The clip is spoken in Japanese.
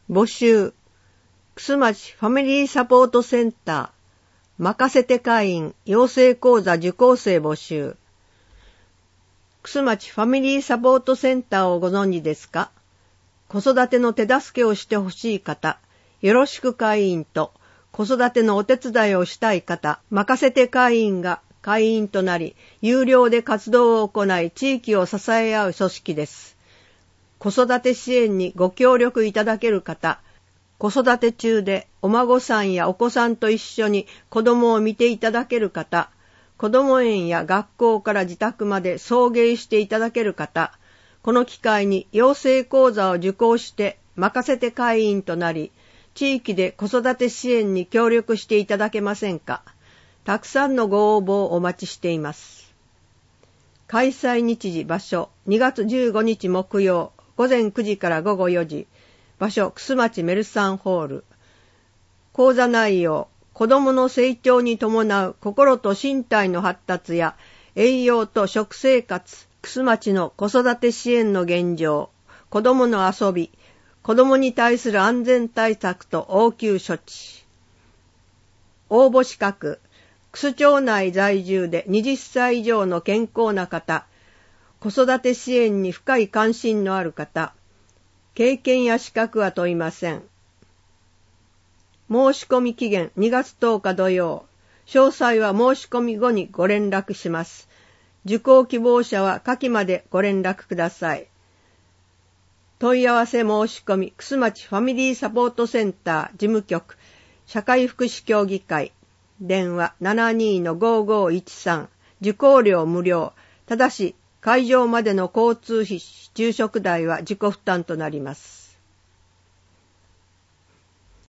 募集。玖珠町ファミリーサポートセンター。任せて会員養成講座受講生募集。玖珠町ファミリーサポートセンターをご存知ですか？子育ての手助けをしてほしい方、よろしく会員と子育てのお手伝いをしたい方、任せて会員が会員となり、有料で活動を行い、地域を支え合う組織です。子育て支援にご協力いただける方、子育て中でお孫さんやお子さんと一緒に子供を見ていただける方、子ども園や学校から自宅まで送迎していただける方、この機会に養成講座を受講して任せて会員となり、地域で子育て支援に協力していただけませんか。たくさんのご応募をお待ちしています。開催日時場所、2月15日木曜、午前9時から午後4時、場所、玖珠町メルサンホール。講座内容、子どもの成長に伴う心と身体の発達や栄養と食生活、玖珠町の子育て支援の現状、子どもの遊び、子どもに対する安全対策と応急処置。応募資格、玖珠町内在住で20歳以上の健康な方、子育て支援に深い関心のある方、経験や資格は問いません。申し込み期限2月10日土曜。詳細は申し込み後にご連絡します。受講希望者は下記までご連絡ください。問い合わせ申し込み、玖珠町ファミリーサポートセンター事務局、社会福祉協議会、電話 72-5513、受講料無料。ただし、会場までの交通費、昼食代は自己負担となります。